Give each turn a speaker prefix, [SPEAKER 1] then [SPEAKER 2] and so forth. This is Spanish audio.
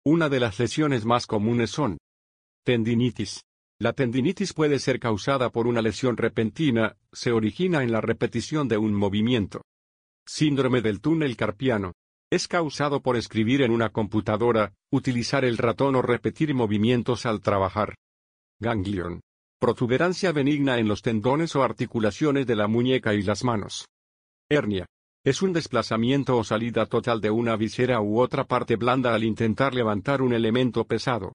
[SPEAKER 1] Una de las lesiones más comunes son tendinitis. La tendinitis puede ser causada por una lesión repentina, se origina en la repetición de un movimiento. Síndrome del túnel carpiano. Es causado por escribir en una computadora, utilizar el ratón o repetir movimientos al trabajar. Ganglion. Protuberancia benigna en los tendones o articulaciones de la muñeca y las manos. Hernia. Es un desplazamiento o salida total de una visera u otra parte blanda al intentar levantar un elemento pesado.